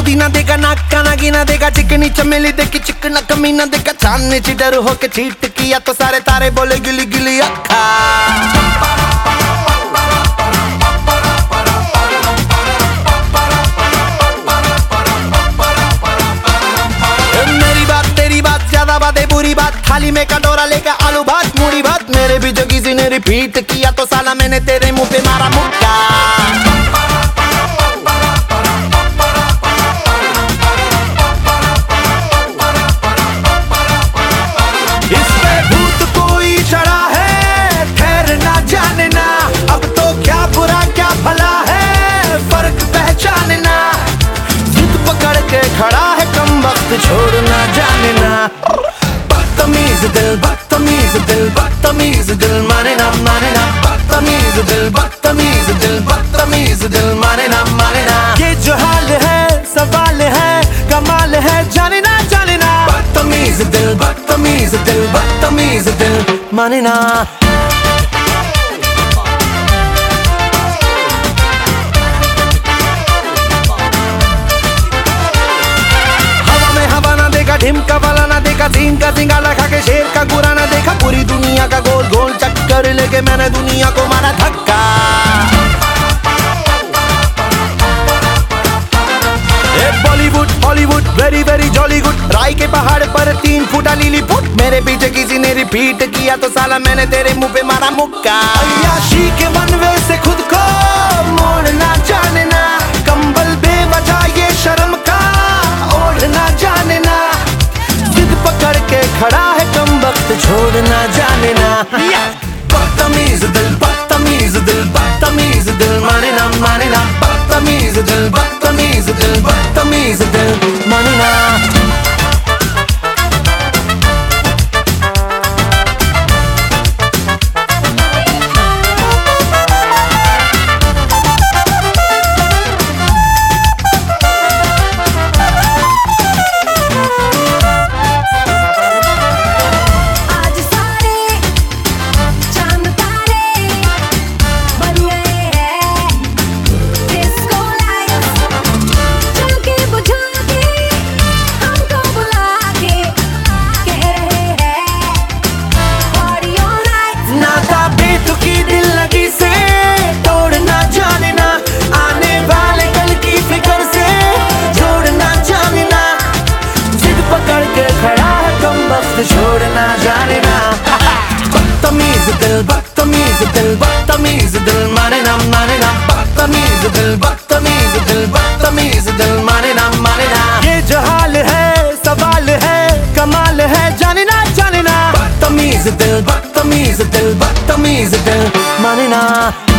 पुदीना देगा, नाक ना गिना देगा, चिकनी चमेली देखी चिकना कमीना देगा, चांदनी चिडर होके चीट किया तो सारे तारे बोले गिली गिली अक्खा। मेरी बात तेरी बात ज्यादा बातें बुरी बात, थाली में कटोरा लेकर आलू भात मूढ़ी भात, मेरे भी जो किसी ने रिपीट किया तो साला मैंने तेरे मुंह पे मारा मुक्का। खड़ा है कम वक्त छोड़ना जाने ना, बदतमीज दिल बदतमीज दिल बदतमीज दिल माने ना बदतमीज दिल बदतमीज दिल बदतमीज दिल माने ना ये जो हाल है सवाल है कमाल है जाने ना बदतमीज दिल बदतमीज दिल बदतमीज दिल माने ना। ढिमका वाला ना देखा, सीन का सिंगाला खा के शेर का गुरा ना देखा, पूरी दुनिया का गोल गोल चक्कर लेके मैंने दुनिया को मारा धक्का। Bollywood Hollywood very very jolly good, राय के पहाड़ पर 3 फुटा लीली फुट, मेरे पीछे किसी ने रिपीट किया तो साला मैंने तेरे मुंह पे मारा मुक्का। अय्याशी के वनवे से खुद को मोड़ना जाने ना, कंबल बेवजह ये शर्म का ओढ़ना जाने ना, पकड़ के खड़ा है कम वक्त छोड़ना जाने ना, बदतमीज दिल बदतमीज दिल बदतमीज दिल माने ना बदतमीज दिल बदतमीज दिल बदतमीज दिल माने ना। छोड़ना जाने ना, बदतमीज दिल बदतमीज दिल बदतमीज दिल माने ना बदतमीज दिल बदतमीज दिल बदतमीज दिल माने ना ये जो हाल है सवाल है कमाल है जाने ना बदतमीज दिल बदतमीज दिल बदतमीज दिल माने ना।